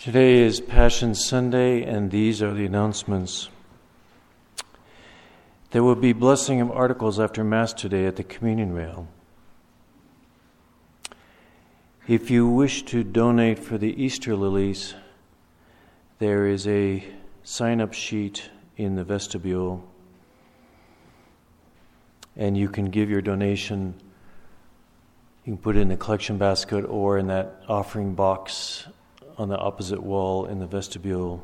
Today is Passion Sunday, and these are the announcements. There will be blessing of articles after Mass today at the communion rail. If you wish to donate for the Easter lilies, there is a sign-up sheet in the vestibule, and you can give your donation. You can put it in the collection basket or in that offering box on the opposite wall in the vestibule.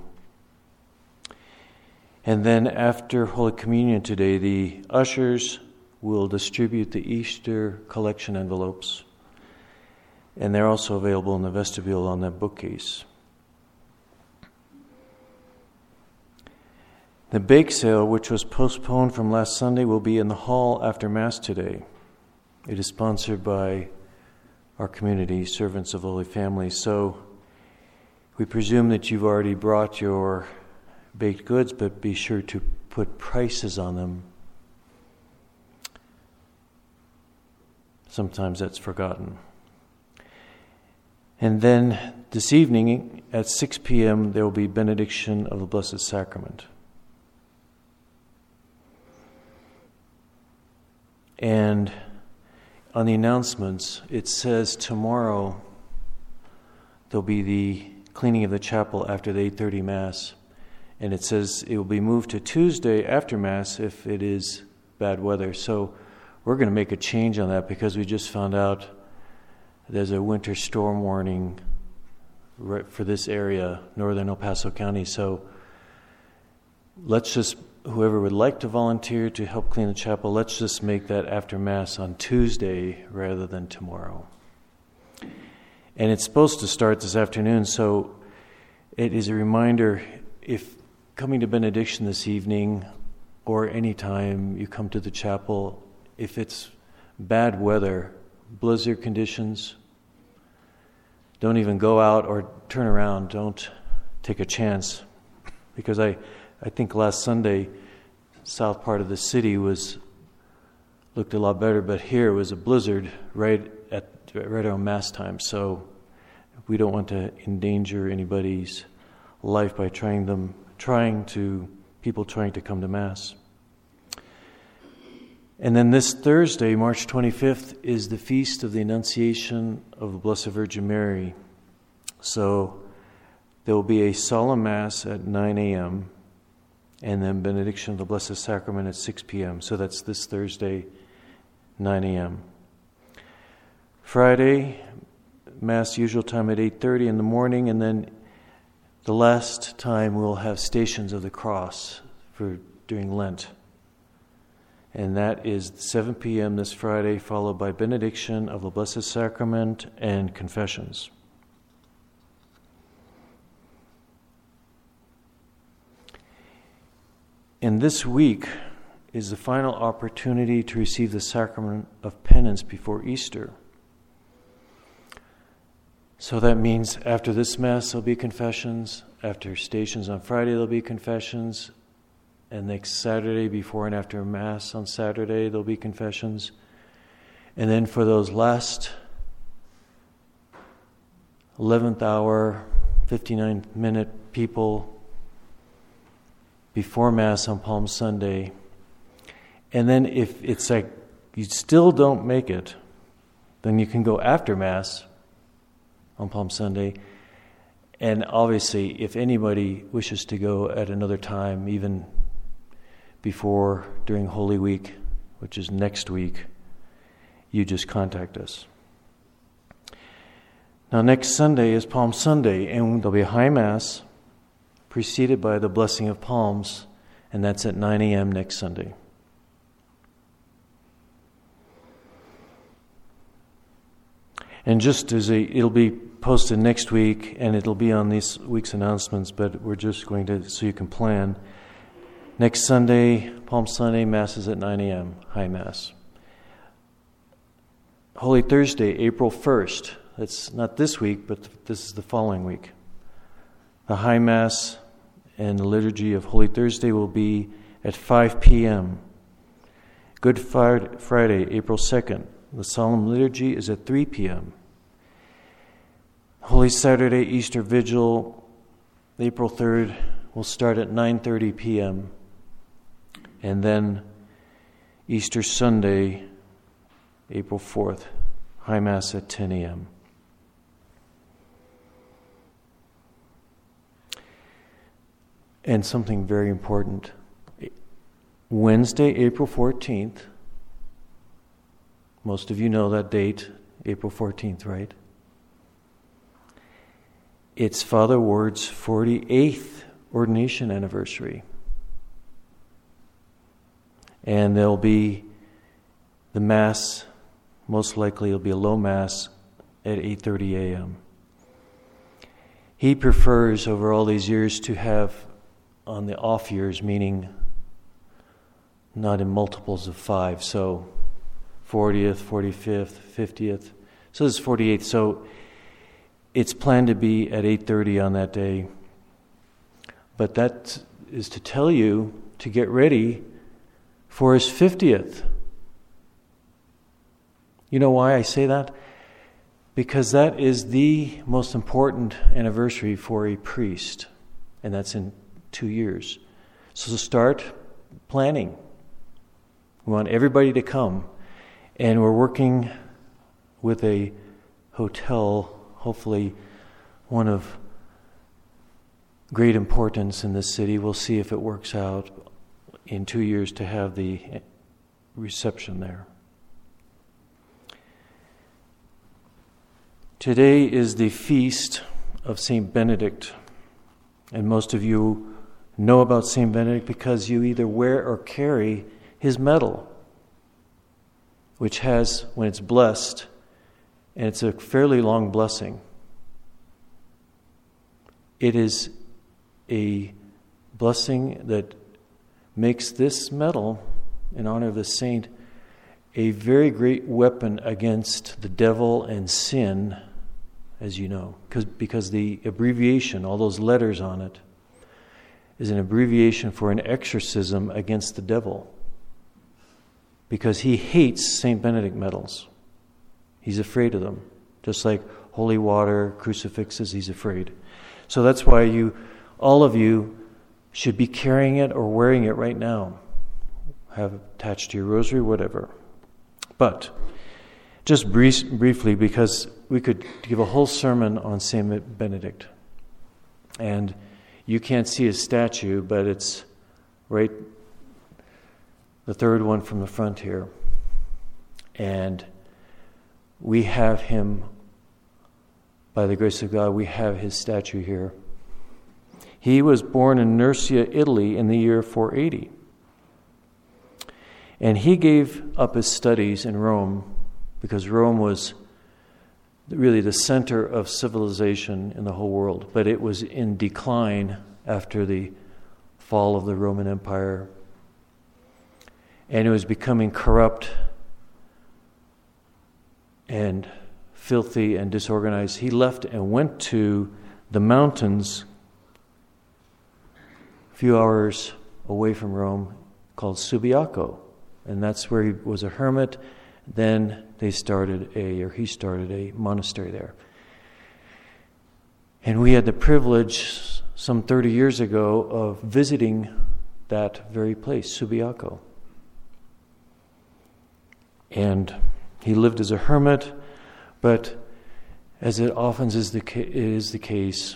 And then after Holy Communion today, the ushers will distribute the Easter collection envelopes. And they're also available in the vestibule on that bookcase. The bake sale, which was postponed from last Sunday, will be in the hall after Mass today. It is sponsored by our community, Servants of the Holy Family. So we presume that you've already brought your baked goods, but be sure to put prices on them. Sometimes that's forgotten. And then this evening at 6 p.m. there will be benediction of the Blessed Sacrament. And on the announcements, it says tomorrow there'll be the cleaning of the chapel after the 8:30 Mass. And it says it will be moved to Tuesday after Mass if it is bad weather. So we're going to make a change on that because we just found out there's a winter storm warning right for this area, northern El Paso County. So let's just, whoever would like to volunteer to help clean the chapel, let's just make that after Mass on Tuesday rather than tomorrow. And it's supposed to start this afternoon, so it is a reminder, if coming to benediction this evening or any time you come to the chapel, if it's bad weather, blizzard conditions, don't even go out or turn around. Don't take a chance. Because I think last Sunday, south part of the city looked a lot better, but here was a blizzard right around Mass time. So we don't want to endanger anybody's life by people trying to come to Mass. And then this Thursday, March 25th, is the Feast of the Annunciation of the Blessed Virgin Mary. So there will be a solemn Mass at 9 a.m. and then benediction of the Blessed Sacrament at 6 p.m. So that's this Thursday, 9 a.m. Friday, Mass usual time at 8:30 in the morning, and then the last time we'll have Stations of the Cross during Lent. And that is 7 p.m. this Friday, followed by benediction of the Blessed Sacrament and confessions. And this week is the final opportunity to receive the sacrament of penance before Easter. So that means after this Mass there'll be confessions, after Stations on Friday there'll be confessions, and next Saturday before and after Mass on Saturday there'll be confessions. And then for those last 11th hour, 59-minute people before Mass on Palm Sunday. And then if it's like you still don't make it, then you can go after Mass on Palm Sunday. And obviously, if anybody wishes to go at another time, even before, during Holy Week, which is next week, you just contact us. Now, next Sunday is Palm Sunday, and there'll be a High Mass preceded by the Blessing of Palms, and that's at 9 a.m. next Sunday. And just as it'll be posted next week, and it'll be on this week's announcements, but we're just going to, so you can plan. Next Sunday, Palm Sunday, Mass is at 9 a.m., High Mass. Holy Thursday, April 1st. That's not this week, but this is the following week. The High Mass and the Liturgy of Holy Thursday will be at 5 p.m. Good Friday, April 2nd. The Solemn Liturgy is at 3 p.m. Holy Saturday, Easter Vigil April 3rd, will start at 9:30 p.m. And then Easter Sunday, April 4th, High Mass at 10 a.m. And something very important. Wednesday, April 14th, most of you know that date, April 14th, right? It's Father Ward's 48th ordination anniversary. And there'll be the Mass, most likely it'll be a low Mass at 8:30 a.m. He prefers over all these years to have on the off years, meaning not in multiples of 5, so 40th, 45th, 50th. So this is 48th. So it's planned to be at 8:30 on that day. But that is to tell you to get ready for his 50th. You know why I say that? Because that is the most important anniversary for a priest, and that's in 2 years. So start planning. We want everybody to come, and we're working with a hotel, hopefully one of great importance in this city. We'll see if it works out in 2 years to have the reception there. Today is the feast of St. Benedict, and most of you know about St. Benedict because you either wear or carry his medal, which has, when it's blessed, and it's a fairly long blessing, it is a blessing that makes this medal, in honor of the saint, a very great weapon against the devil and sin, as you know, because the abbreviation, all those letters on it, is an abbreviation for an exorcism against the devil. Because he hates St. Benedict medals. He's afraid of them. Just like holy water, crucifixes, he's afraid. So that's why all of you should be carrying it or wearing it right now. Have it attached to your rosary, whatever. But just briefly, because we could give a whole sermon on St. Benedict. And you can't see his statue, but it's right, the third one from the front here. And we have him, by the grace of God, we have his statue here. He was born in Nursia, Italy in the year 480. And he gave up his studies in Rome because Rome was really the center of civilization in the whole world. But it was in decline after the fall of the Roman Empire. And it was becoming corrupt and filthy and disorganized. He left and went to the mountains a few hours away from Rome called Subiaco. And that's where he was a hermit. Then he started a monastery there. And we had the privilege some 30 years ago of visiting that very place, Subiaco. And he lived as a hermit, but as it often is the case,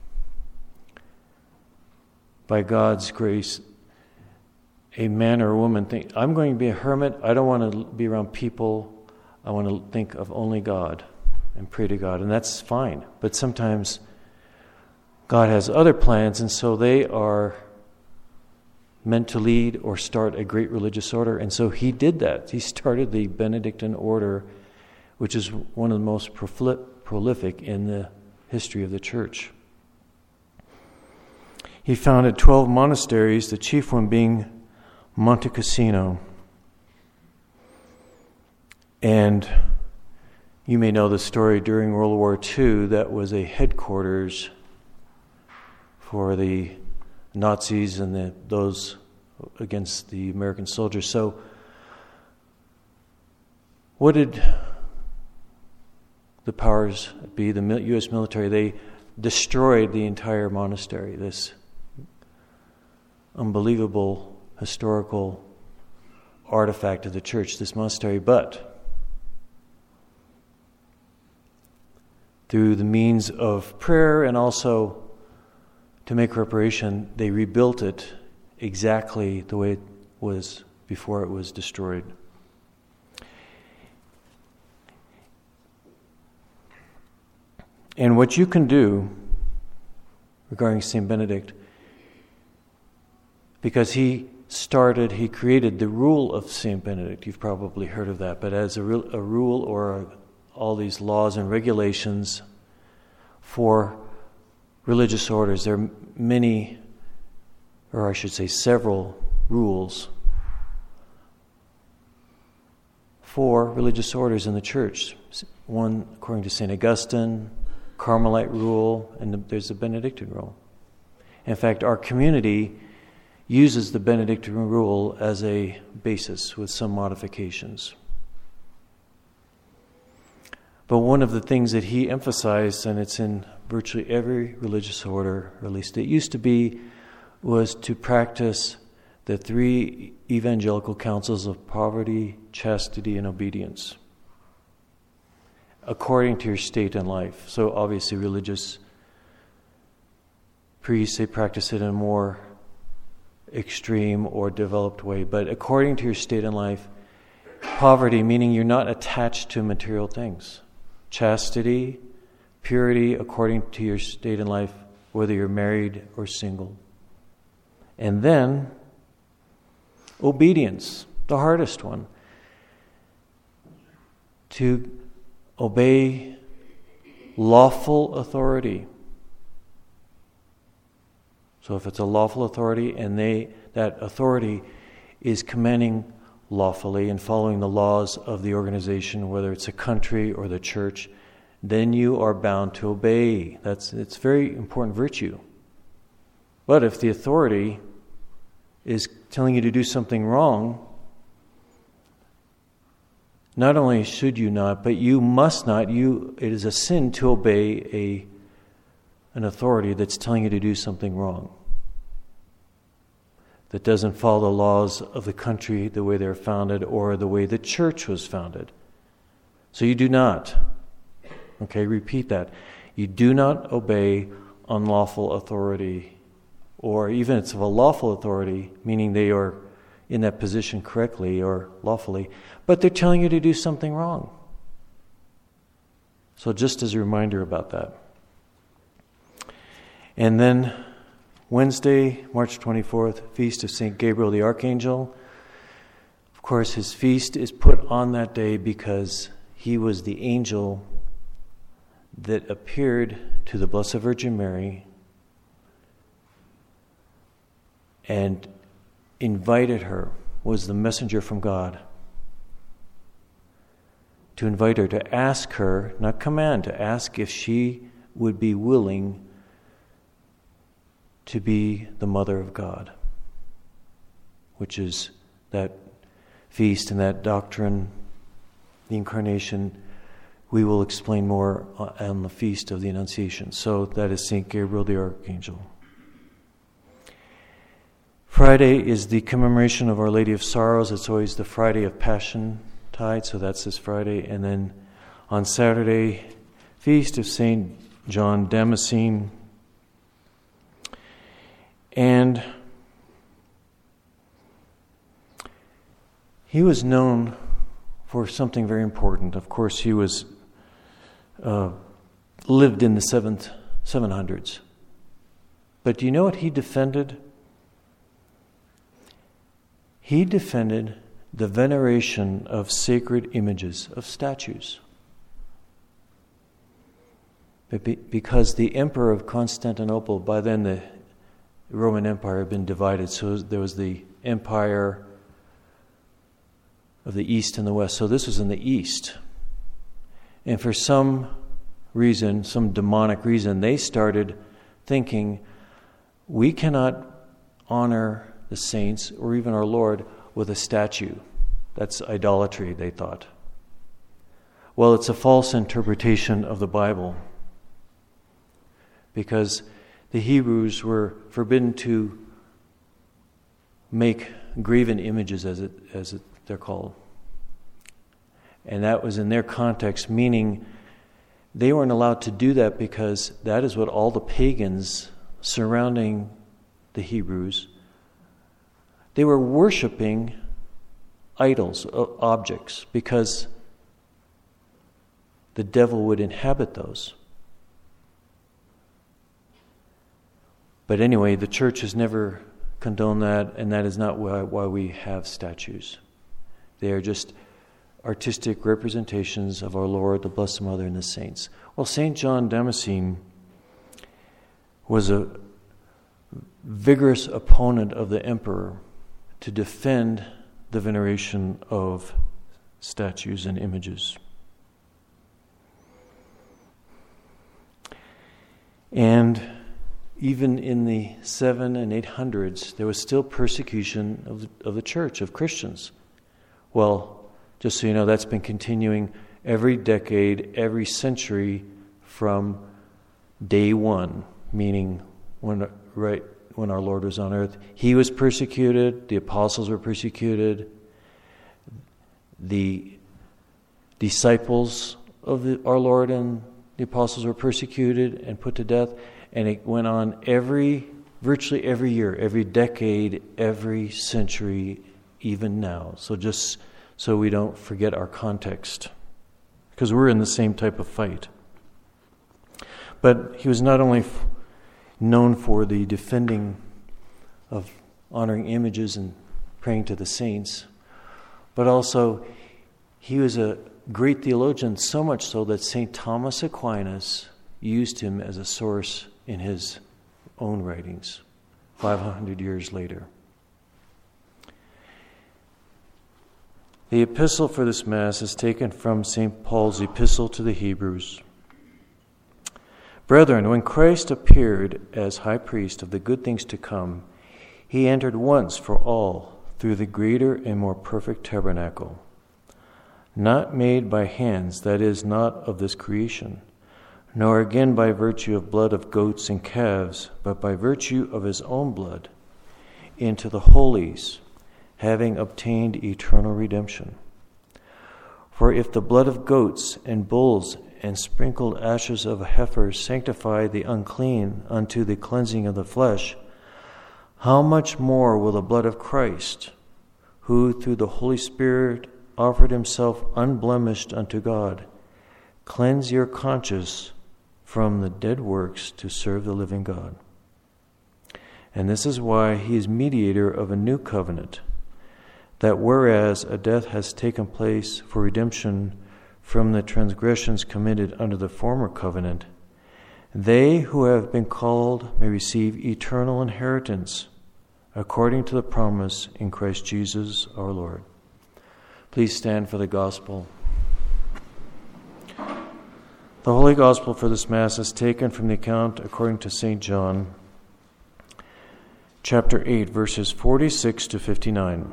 by God's grace, a man or a woman think, I'm going to be a hermit. I don't want to be around people. I want to think of only God and pray to God. And that's fine. But sometimes God has other plans, and so they are meant to lead or start a great religious order. And so he did that. He started the Benedictine order, which is one of the most prolific in the history of the church. He founded 12 monasteries, the chief one being Monte Cassino. And you may know the story, during World War II, that was a headquarters for the Nazis and those against the American soldiers. So what did the powers be, the U.S. military? They destroyed the entire monastery, this unbelievable historical artifact of the church, this monastery. But through the means of prayer and also to make reparation, they rebuilt it exactly the way it was before it was destroyed. And what you can do regarding St. Benedict, because he created the rule of St. Benedict. You've probably heard of that. But as a rule or all these laws and regulations for religious orders, there are many, or I should say several, rules for religious orders in the church. One, according to St. Augustine, Carmelite rule, and there's the Benedictine rule. In fact, our community uses the Benedictine rule as a basis with some modifications. But one of the things that he emphasized, and it's in virtually every religious order, or at least it used to be, was to practice the 3 evangelical counsels of poverty, chastity, and obedience, according to your state in life. So obviously religious priests, they practice it in a more extreme or developed way. But according to your state in life, poverty, meaning you're not attached to material things. Chastity, purity, according to your state in life, whether you're married or single. And then, obedience, the hardest one. To obey lawful authority. So if it's a lawful authority and that authority is commanding lawfully and following the laws of the organization, whether it's a country or the church, then you are bound to obey. It's very important virtue. But if the authority is telling you to do something wrong, not only should you not, but you must not. It is a sin to obey an authority that's telling you to do something wrong, that doesn't follow the laws of the country the way they're founded or the way the church was founded. So you do not. Okay, repeat that. You do not obey unlawful authority, or even it's of a lawful authority, meaning they are in that position correctly or lawfully, but they're telling you to do something wrong. So just as a reminder about that. And then Wednesday, March 24th, Feast of St. Gabriel the Archangel. Of course, his feast is put on that day because he was the angel that appeared to the Blessed Virgin Mary and invited her, was the messenger from God, to invite her, to ask her, not command, to ask if she would be willing to be the Mother of God, which is that feast and that doctrine, the Incarnation, we will explain more on the Feast of the Annunciation. So that is St. Gabriel the Archangel. Friday is the commemoration of Our Lady of Sorrows. It's always the Friday of Passion Tide, so that's this Friday. And then on Saturday, Feast of St. John Damascene. And he was known for something very important. Of course, he was lived in the 700s. But do you know what he defended? He defended the veneration of sacred images, of statues. Because the emperor of Constantinople, by then the Roman Empire had been divided, so there was the empire of the East and the West. So this was in the East. And for some reason, some demonic reason, they started thinking, we cannot honor the saints or even our Lord with a statue. That's idolatry, they thought. Well, it's a false interpretation of the Bible. because the Hebrews were forbidden to make graven images, they're called. And that was in their context, meaning they weren't allowed to do that because that is what all the pagans surrounding the Hebrews, they were worshiping idols, objects, because the devil would inhabit those. But anyway, the church has never condoned that, and that is not why we have statues. They are just artistic representations of our Lord, the Blessed Mother, and the saints. Well, St. John Damascene was a vigorous opponent of the emperor to defend the veneration of statues and images. And even in the 700s and 800s, there was still persecution of the church, of Christians. Well, just so you know, that's been continuing every decade, every century from day one, meaning when our Lord was on earth. He was persecuted, the apostles were persecuted, the disciples of our Lord and the apostles were persecuted and put to death, and it went on virtually every year, every decade, every century, even now. So just so we don't forget our context, because we're in the same type of fight. But he was not only known for the defending of honoring images and praying to the saints, but also he was a great theologian, so much so that St. Thomas Aquinas used him as a source in his own writings 500 years later. The epistle for this Mass is taken from St. Paul's epistle to the Hebrews. Brethren, when Christ appeared as high priest of the good things to come, he entered once for all through the greater and more perfect tabernacle, not made by hands, that is, not of this creation, nor again by virtue of blood of goats and calves, but by virtue of his own blood, into the holies, having obtained eternal redemption. For if the blood of goats and bulls and sprinkled ashes of a heifer sanctify the unclean unto the cleansing of the flesh, how much more will the blood of Christ, who through the Holy Spirit offered himself unblemished unto God, cleanse your conscience from the dead works to serve the living God? And this is why he is mediator of a new covenant, that whereas a death has taken place for redemption from the transgressions committed under the former covenant, they who have been called may receive eternal inheritance according to the promise in Christ Jesus our Lord. Please stand for the Gospel. The Holy Gospel for this Mass is taken from the account according to St. John, chapter 8, verses 46 to 59.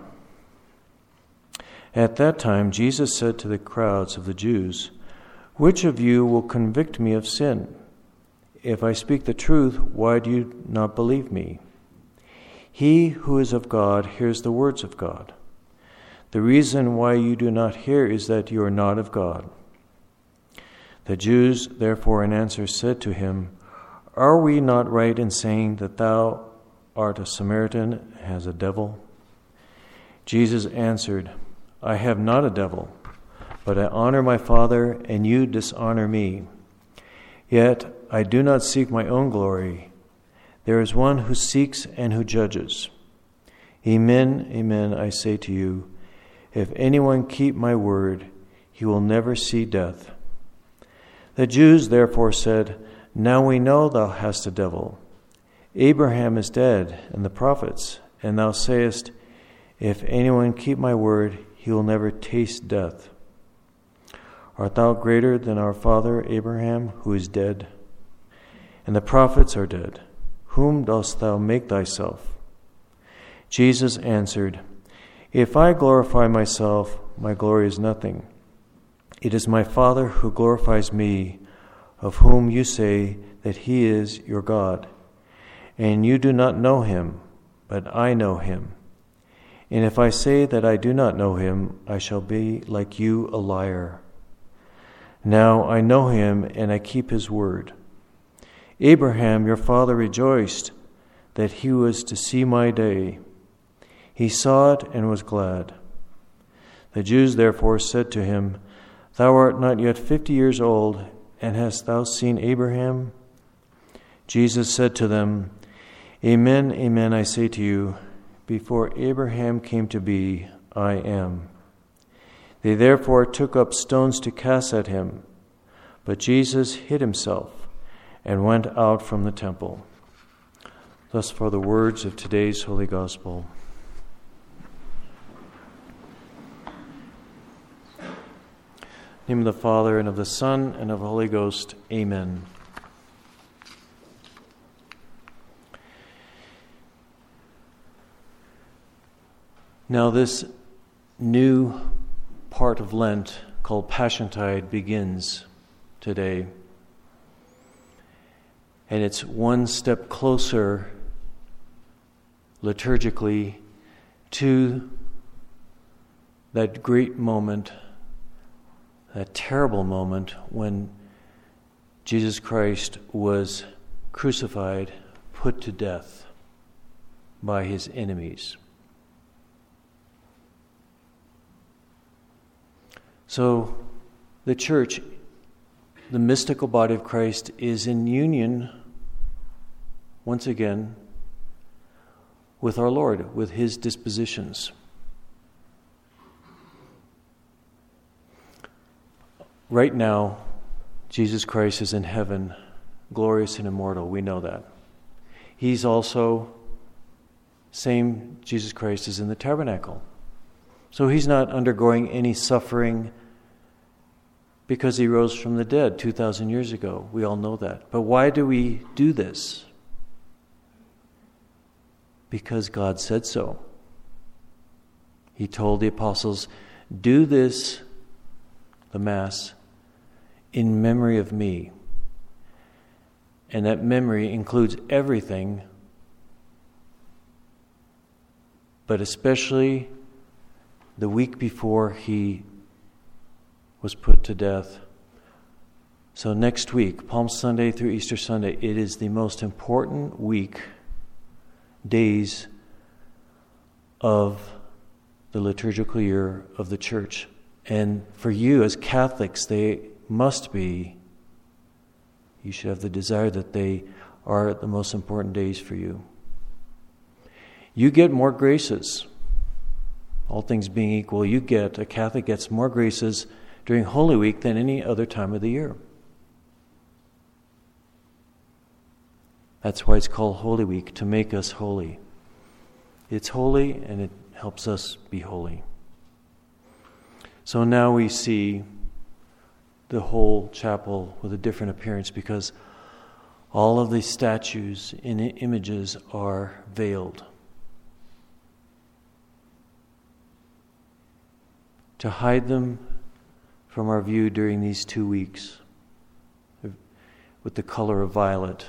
At that time, Jesus said to the crowds of the Jews, "Which of you will convict me of sin? If I speak the truth, why do you not believe me? He who is of God hears the words of God. The reason why you do not hear is that you are not of God." The Jews, therefore, in answer said to him, "Are we not right in saying that thou art a Samaritan and hast a devil?" Jesus answered, "I have not a devil, but I honor my Father, and you dishonor me. Yet I do not seek my own glory. There is one who seeks and who judges. Amen, amen, I say to you, if anyone keep my word, he will never see death." The Jews therefore said, "Now we know thou hast a devil. Abraham is dead, and the prophets, and thou sayest, if anyone keep my word, he will never taste death. Art thou greater than our father Abraham, who is dead? And the prophets are dead. Whom dost thou make thyself?" Jesus answered, "If I glorify myself, my glory is nothing. It is my Father who glorifies me, of whom you say that he is your God. And you do not know him, but I know him. And if I say that I do not know him, I shall be like you, a liar. Now I know him, and I keep his word. Abraham, your father, rejoiced that he was to see my day. He saw it and was glad. The Jews therefore said to him, Thou art not yet 50 years old, and hast thou seen Abraham? Jesus said to them, Amen, amen, I say to you, before Abraham came to be, I am. They therefore took up stones to cast at him, but Jesus hid himself and went out from the temple. Thus far the words of today's Holy Gospel. In the name of the Father, and of the Son, and of the Holy Ghost. Amen. Now this new part of Lent called Passiontide begins today. And it's one step closer liturgically to that great moment, that terrible moment when Jesus Christ was crucified, put to death by his enemies. So the church, the mystical body of Christ, is in union, once again, with our Lord, with his dispositions. Right now, Jesus Christ is in heaven, glorious and immortal. We know that. He's also, same Jesus Christ is in the tabernacle. So he's not undergoing any suffering because he rose from the dead 2,000 years ago. We all know that. But why do we do this? Because God said so. He told the apostles, do this, the Mass, in memory of me. And that memory includes everything, but especially the week before he was put to death. So next week, Palm Sunday through Easter Sunday, it is the most important days of the liturgical year of the Church. And for you as Catholics, they must be, you should have the desire that they are the most important days for you. You get more graces. All things being equal, a Catholic gets more graces during Holy Week than any other time of the year. That's why it's called Holy Week, to make us holy. It's holy and it helps us be holy. So now we see the whole chapel with a different appearance because all of the statues and images are veiled. To hide them from our view during these 2 weeks with the color of violet,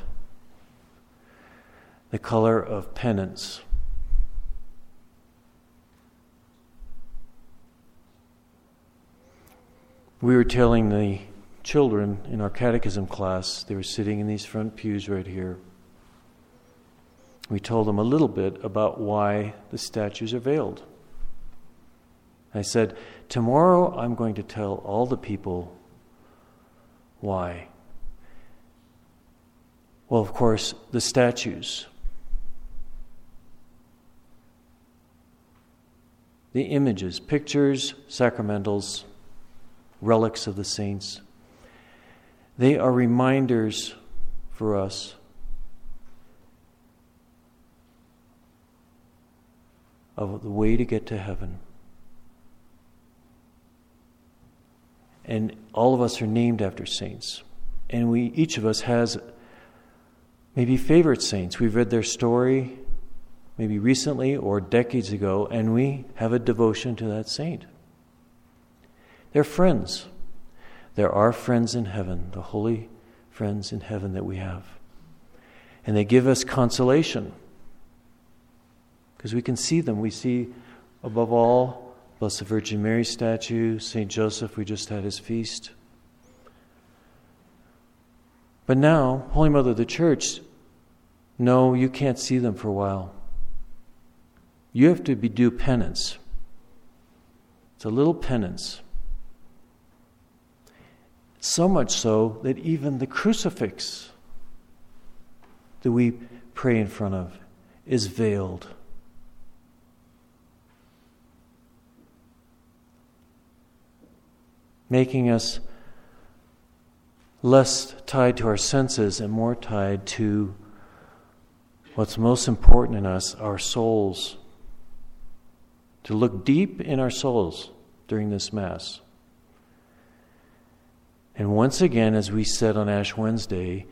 the color of penance. We were telling the children in our catechism class, they were sitting in these front pews right here. We told them a little bit about why the statues are veiled. I said, tomorrow I'm going to tell all the people why. Well, of course, the statues, the images, pictures, sacramentals, relics of the saints, they are reminders for us of the way to get to heaven. And all of us are named after saints. And each of us has maybe favorite saints. We've read their story maybe recently or decades ago, and we have a devotion to that saint. They're friends. There are friends in heaven, the holy friends in heaven that we have. And they give us consolation because we can see them. We see, above all, Blessed Virgin Mary statue, St. Joseph, we just had his feast. But now, Holy Mother of the Church, no, you can't see them for a while. You have to do penance. It's a little penance. So much so that even the crucifix that we pray in front of is veiled. Making us less tied to our senses and more tied to what's most important in us, our souls. To look deep in our souls during this Mass. And once again, as we said on Ash Wednesday,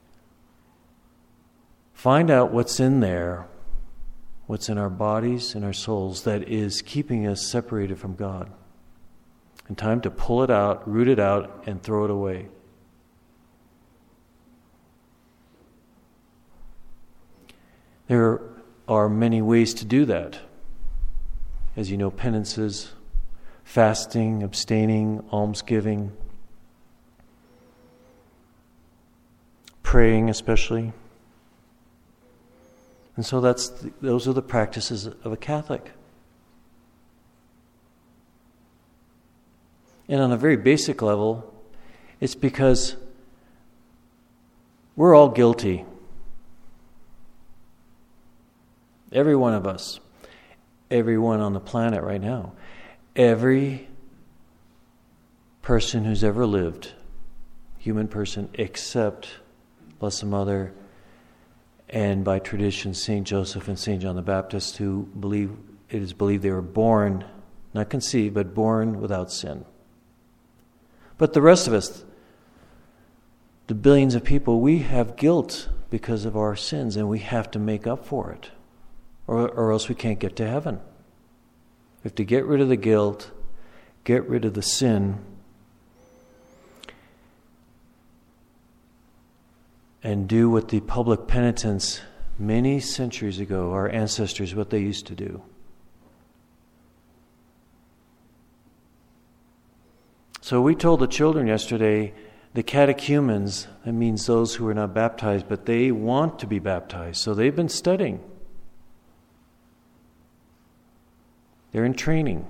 find out what's in there, what's in our bodies and our souls that is keeping us separated from God. And time to pull it out, root it out, and throw it away. There are many ways to do that. As you know, penances, fasting, abstaining, almsgiving, praying especially. And so those are the practices of a Catholic. And on a very basic level, it's because we're all guilty. Every one of us. Everyone on the planet right now. Every person who's ever lived, human person, except Blessed Mother and by tradition St. Joseph and St. John the Baptist, who it is believed they were born, not conceived, but born without sin. But the rest of us, the billions of people, we have guilt because of our sins, and we have to make up for it, or else we can't get to heaven. We have to get rid of the guilt, get rid of the sin, and do what the public penitents many centuries ago, our ancestors, what they used to do. So we told the children yesterday, the catechumens, that means those who are not baptized, but they want to be baptized. So they've been studying. They're in training.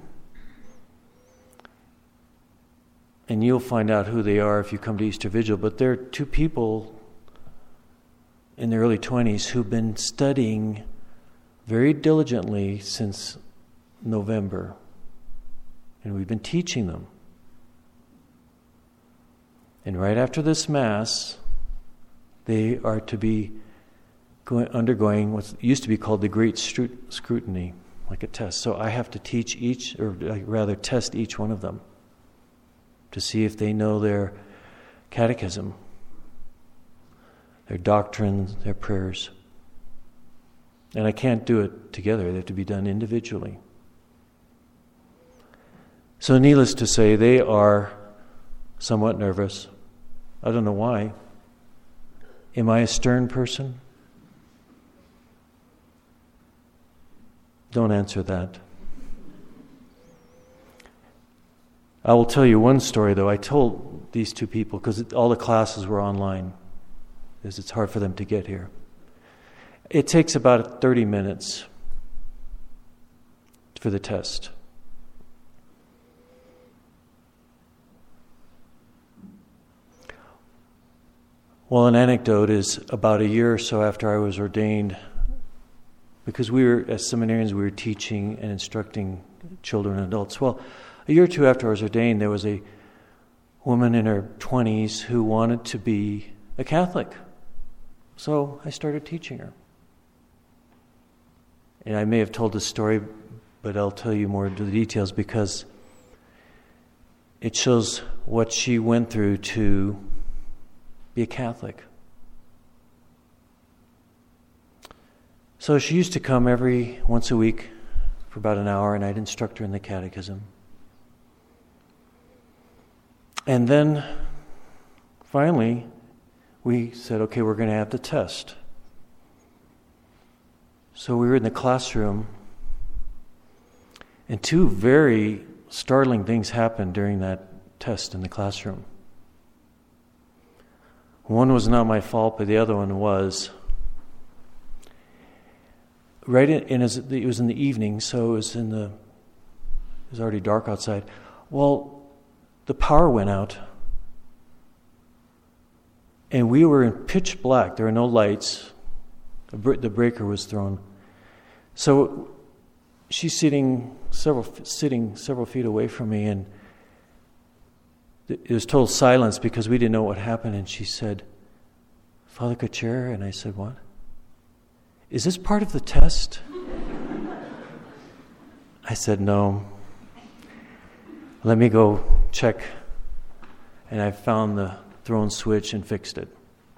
And you'll find out who they are if you come to Easter Vigil. But there are two people in their early 20s who've been studying very diligently since November. And we've been teaching them. And right after this Mass, they are to be undergoing what used to be called the Great Scrutiny, like a test. So I have to teach test each one of them to see if they know their catechism, their doctrine, their prayers. And I can't do it together. They have to be done individually. So needless to say, they are somewhat nervous. I don't know why. Am I a stern person? Don't answer that. I will tell you one story, though. I told these two people, because all the classes were online, because it's hard for them to get here. It takes about 30 minutes for the test. Well, an anecdote is about a year or so after I was ordained, because we were, as seminarians, we were teaching and instructing children and adults. Well, a year or two after I was ordained, there was a woman in her 20s who wanted to be a Catholic. So I started teaching her. And I may have told this story, but I'll tell you more of the details because it shows what she went through to be a Catholic. So she used to come once a week for about an hour, and I'd instruct her in the catechism. And then, finally, we said, okay, we're going to have the test. So we were in the classroom, and two very startling things happened during that test in the classroom. One was not my fault, but the other one was. It was in the evening, so it was already dark outside. Well, the power went out, and we were in pitch black. There were no lights. The breaker was thrown. So she's sitting several feet away from me, and it was total silence because we didn't know what happened. And she said, "Father Kachera," and I said, "What? Is this part of the test?" I said, "No. Let me go check." And I found the thrown switch and fixed it.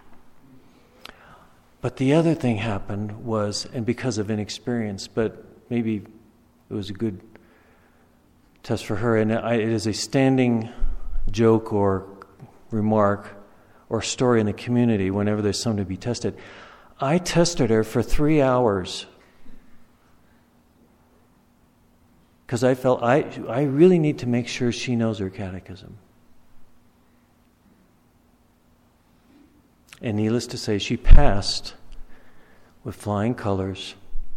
But the other thing happened was, and because of inexperience, but maybe it was a good test for her, and it is a standing joke or remark or story in the community whenever there's something to be tested. I tested her for 3 hours because I felt I really need to make sure she knows her catechism. And needless to say, she passed with flying colors.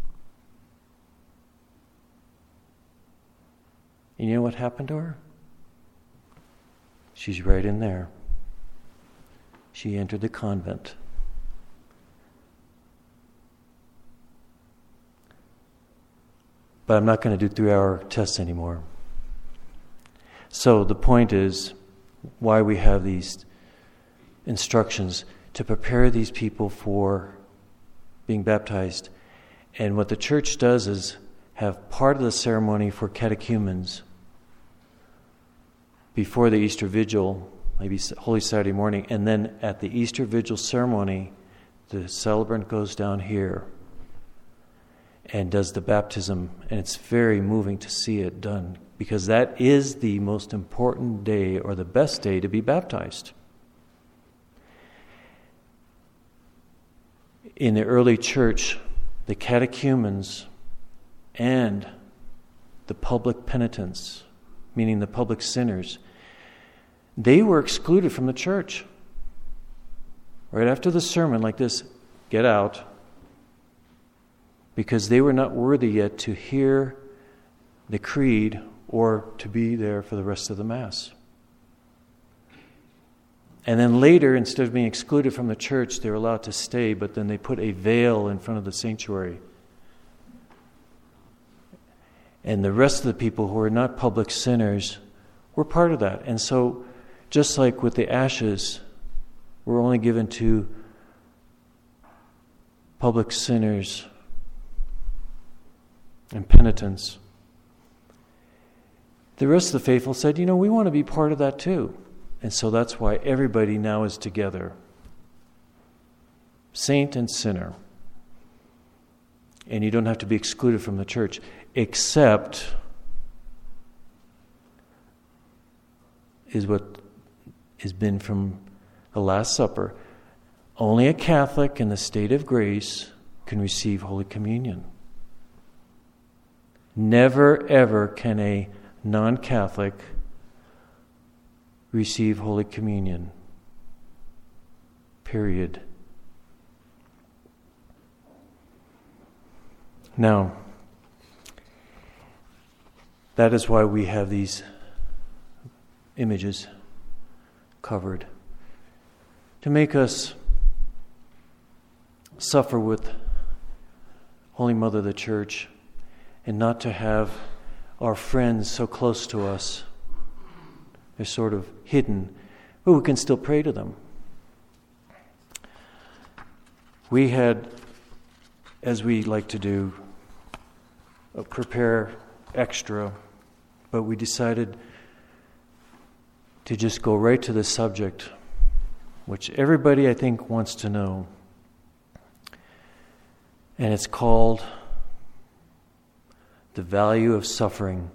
And you know what happened to her? She's right in there. She entered the convent. But I'm not going to do 3-hour tests anymore. So the point is why we have these instructions to prepare these people for being baptized. And what the church does is have part of the ceremony for catechumens before the Easter Vigil, maybe Holy Saturday morning, and then at the Easter Vigil ceremony, the celebrant goes down here and does the baptism, and it's very moving to see it done, because that is the most important day or the best day to be baptized. In the early church, the catechumens and the public penitents, meaning the public sinners, they were excluded from the church. Right after the sermon like this, get out, because they were not worthy yet to hear the creed or to be there for the rest of the Mass. And then later, instead of being excluded from the church, they were allowed to stay, but then they put a veil in front of the sanctuary. And the rest of the people who were not public sinners were part of that. And so, just like with the ashes, were only given to public sinners and penitents, the rest of the faithful said, we want to be part of that too. And so that's why everybody now is together. Saint and sinner. And you don't have to be excluded from the church, except is what has been from the Last Supper. Only a Catholic in the state of grace can receive Holy Communion. Never, ever can a non-Catholic receive Holy Communion. Period. Now, that is why we have these images covered, to make us suffer with Holy Mother of the Church and not to have our friends so close to us. They're sort of hidden, but we can still pray to them. We had, as we like to do, prepare extra, but we decided to just go right to the subject, which everybody, I think, wants to know. And it's called the value of suffering.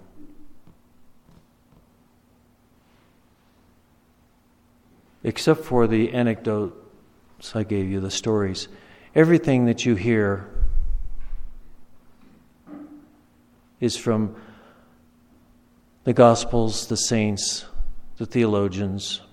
Except for the anecdote So I gave you the stories. Everything that you hear is from the Gospels, the saints, the theologians.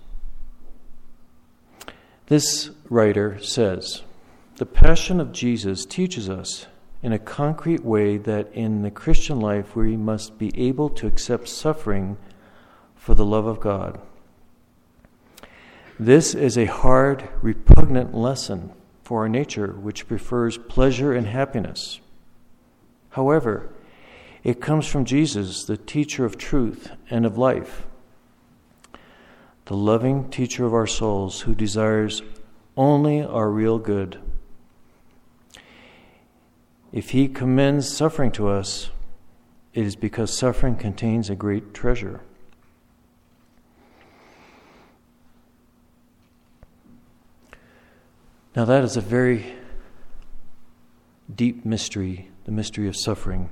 This writer says, the Passion of Jesus teaches us in a concrete way that in the Christian life we must be able to accept suffering for the love of God. This is a hard, repugnant lesson for our nature, which prefers pleasure and happiness. However, it comes from Jesus, the teacher of truth and of life, the loving teacher of our souls who desires only our real good. If he commends suffering to us, it is because suffering contains a great treasure. Now that is a very deep mystery, the mystery of suffering.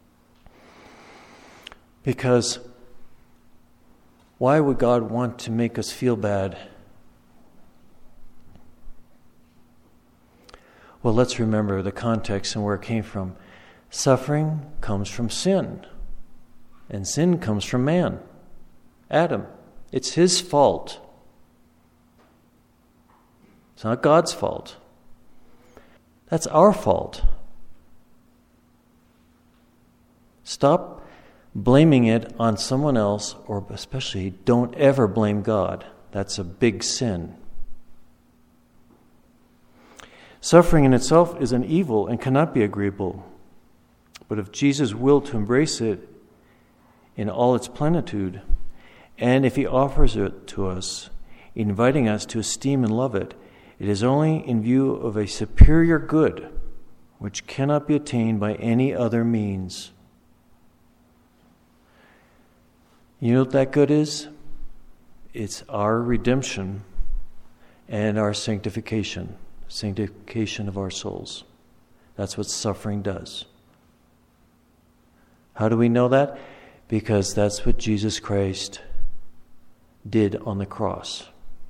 Because why would God want to make us feel bad? Well, let's remember the context and where it came from. Suffering comes from sin, and sin comes from man, Adam. It's his fault. It's not God's fault. That's our fault. Stop blaming it on someone else, or especially don't ever blame God. That's a big sin. Suffering in itself is an evil and cannot be agreeable. But if Jesus willed to embrace it in all its plenitude, and if he offers it to us, inviting us to esteem and love it, it is only in view of a superior good which cannot be attained by any other means. You know what that good is? It's our redemption and our sanctification of our souls. That's what suffering does. How do we know that? Because that's what Jesus Christ did on the cross.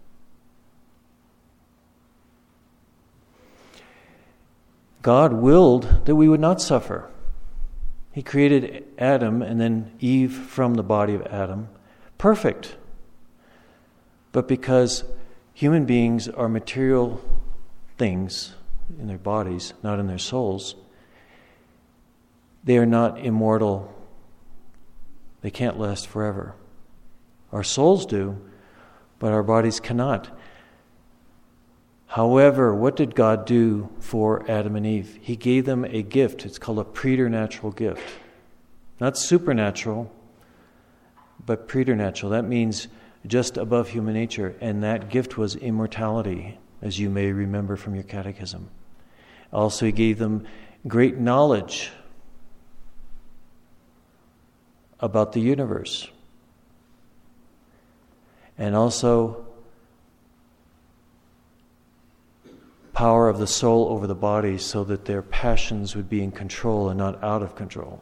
God willed that we would not suffer. He created Adam and then Eve from the body of Adam, perfect. But because human beings are material things in their bodies, not in their souls, they are not immortal. They can't last forever. Our souls do, but our bodies cannot. However, what did God do for Adam and Eve? He gave them a gift. It's called a preternatural gift. Not supernatural, but preternatural. That means just above human nature. And that gift was immortality, as you may remember from your catechism. Also, he gave them great knowledge about the universe. And also power of the soul over the body so that their passions would be in control and not out of control.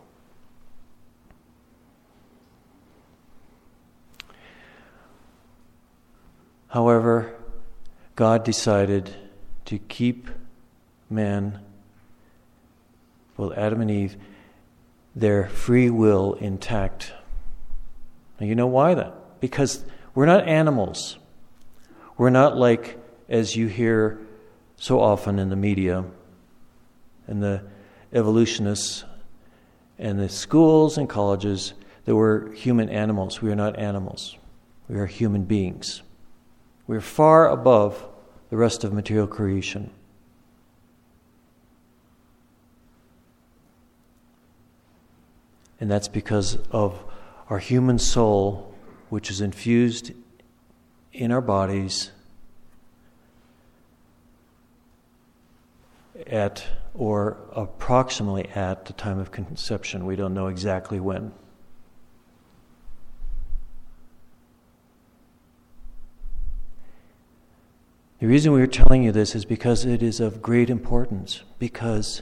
However, God decided to keep man, well, Adam and Eve, their free will intact. Now, you know why that? Because we're not animals. We're not like, as you hear so often in the media, and the evolutionists, and the schools and colleges, that we're human animals. We are not animals. We are human beings. We are far above the rest of material creation. And that's because of our human soul, which is infused in our bodies at or approximately at the time of conception. We don't know exactly when. The reason we are telling you this is because it is of great importance, because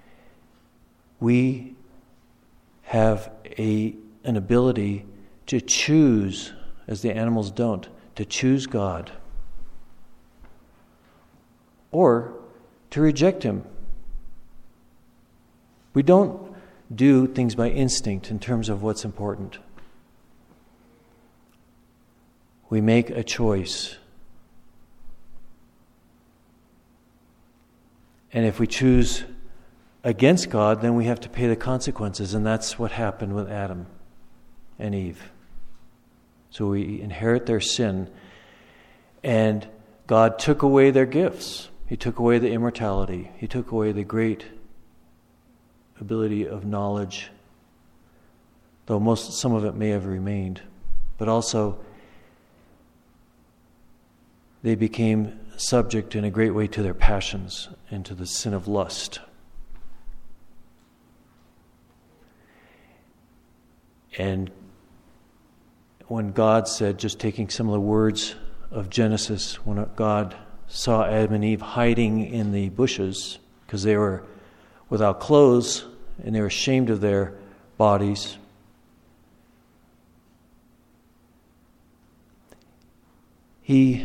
we have an ability to choose, as the animals don't, to choose God. or to reject him. We don't do things by instinct in terms of what's important. We make a choice. And if we choose against God, then we have to pay the consequences, and that's what happened with Adam and Eve. So we inherit their sin, and God took away their gifts. He took away the immortality. He took away the great ability of knowledge, though some of it may have remained. But also, they became subject in a great way to their passions and to the sin of lust. And when God said, just taking some of the words of Genesis, when God saw Adam and Eve hiding in the bushes because they were without clothes and they were ashamed of their bodies, he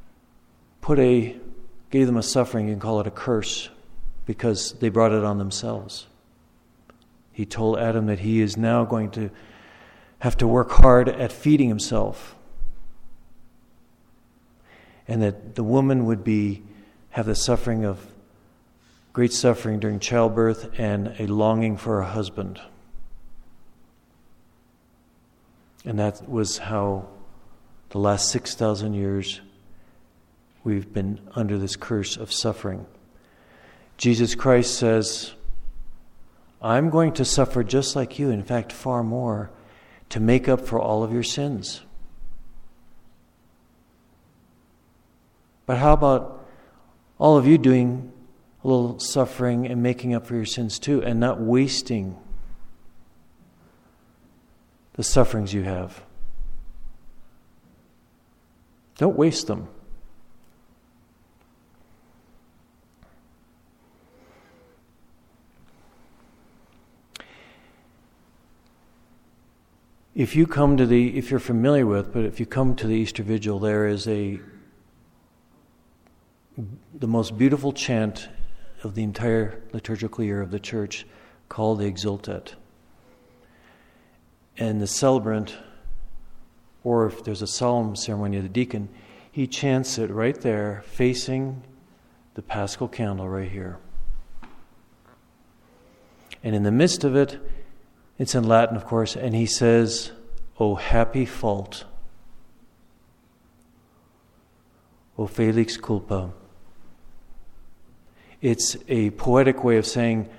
gave them a suffering, you can call it a curse, because they brought it on themselves. He told Adam that he is now going to have to work hard at feeding himself, and that the woman would have the suffering of great suffering during childbirth and a longing for a husband. And that was how the last 6,000 years we've been under this curse of suffering. Jesus Christ says, I'm going to suffer just like you, in fact, far more, to make up for all of your sins. But how about all of you doing a little suffering and making up for your sins too, and not wasting the sufferings you have? Don't waste them. If you're familiar with, but if you come to the Easter Vigil, there is the most beautiful chant of the entire liturgical year of the Church, called the Exultet. And the celebrant, or if there's a solemn ceremony of the deacon, he chants it right there, facing the Paschal candle right here. And in the midst of it, it's in Latin, of course, and he says, O happy fault, O felix culpa. It's a poetic way of saying,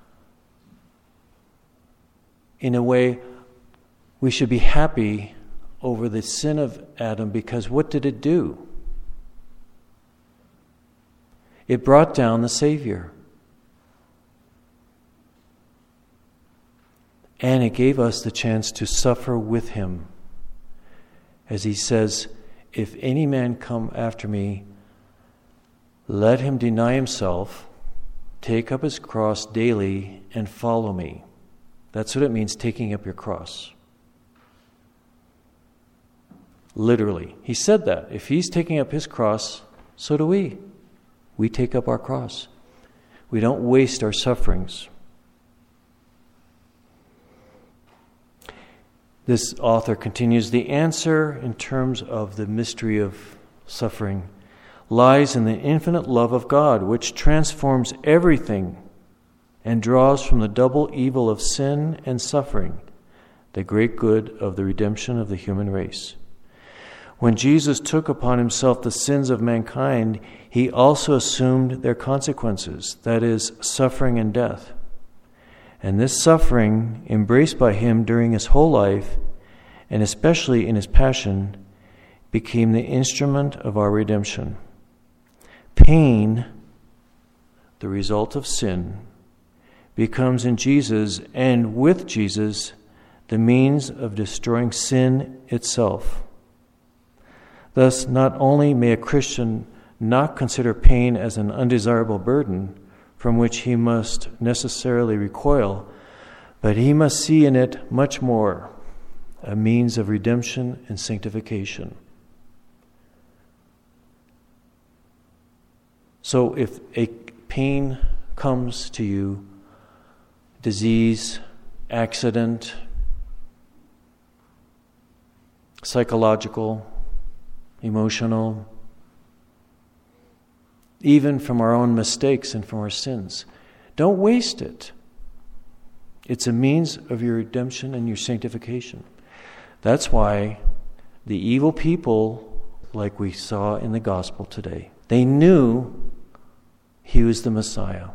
in a way, we should be happy over the sin of Adam, because what did it do? It brought down the Savior. And it gave us the chance to suffer with him. As he says, if any man come after me, let him deny himself, take up his cross daily, and follow me. That's what it means, taking up your cross. Literally. He said that. If he's taking up his cross, so do we. We take up our cross. We don't waste our sufferings. This author continues, the answer in terms of the mystery of suffering lies in the infinite love of God, which transforms everything and draws from the double evil of sin and suffering the great good of the redemption of the human race. When Jesus took upon himself the sins of mankind, he also assumed their consequences, that is, suffering and death. And this suffering, embraced by him during his whole life, and especially in his passion, became the instrument of our redemption. Pain, the result of sin, becomes in Jesus, and with Jesus, the means of destroying sin itself. Thus, not only may a Christian not consider pain as an undesirable burden from which he must necessarily recoil, but he must see in it much more, a means of redemption and sanctification. So if a pain comes to you, disease, accident, psychological, emotional, even from our own mistakes and from our sins, don't waste it. It's a means of your redemption and your sanctification. That's why the evil people, like we saw in the gospel today, they knew he was the Messiah.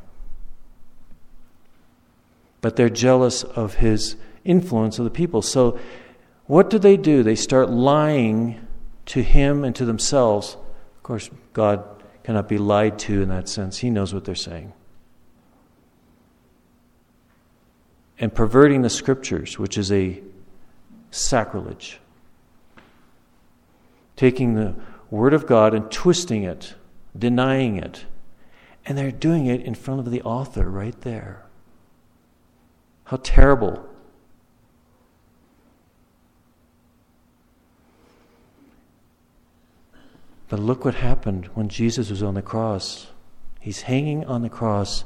But they're jealous of his influence of the people. So what do? They start lying to him and to themselves. Of course, God cannot be lied to in that sense. He knows what they're saying. And perverting the scriptures, which is a sacrilege. Taking the word of God and twisting it, denying it. And they're doing it in front of the author right there. How terrible. But look what happened when Jesus was on the cross. He's hanging on the cross,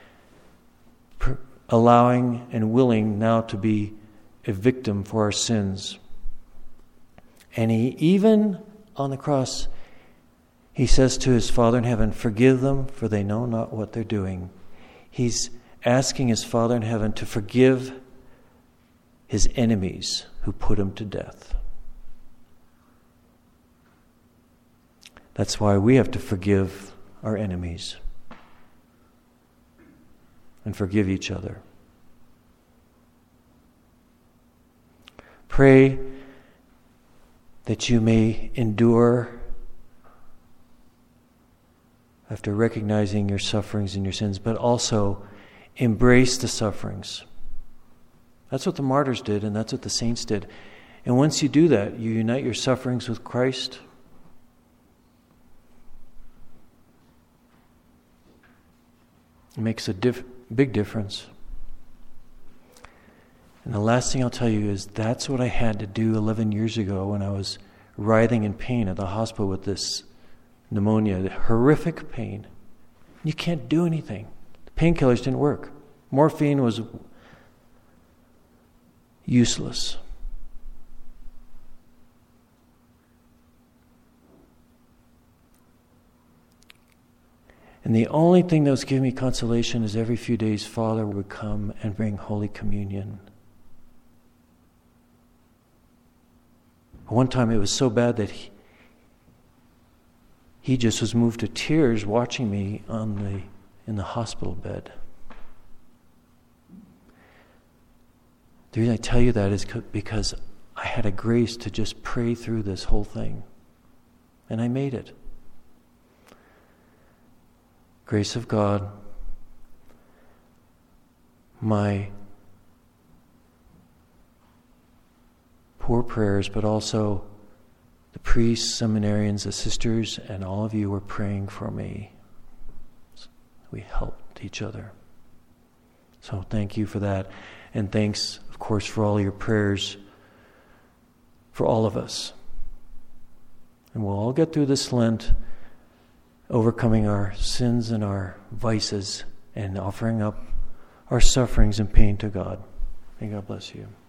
allowing and willing now to be a victim for our sins. And he, even on the cross, he says to his Father in heaven, "Forgive them, for they know not what they're doing." He's asking his Father in heaven to forgive his enemies who put him to death. That's why we have to forgive our enemies and forgive each other. Pray that you may endure after recognizing your sufferings and your sins, but also embrace the sufferings. That's what the martyrs did, and that's what the saints did. And once you do that, you unite your sufferings with Christ. It makes a big difference. And the last thing I'll tell you is that's what I had to do 11 years ago when I was writhing in pain at the hospital with this pneumonia, the horrific pain. You can't do anything. The painkillers didn't work. Morphine was useless. And the only thing that was giving me consolation is every few days Father would come and bring Holy Communion. One time it was so bad that he just was moved to tears watching me in the hospital bed. The reason I tell you that is because I had a grace to just pray through this whole thing. And I made it. Grace of God, my poor prayers, but also the priests, seminarians, the sisters, and all of you were praying for me. We helped each other. So thank you for that. And thanks, of course, for all your prayers for all of us. And we'll all get through this Lent, overcoming our sins and our vices and offering up our sufferings and pain to God. May God bless you.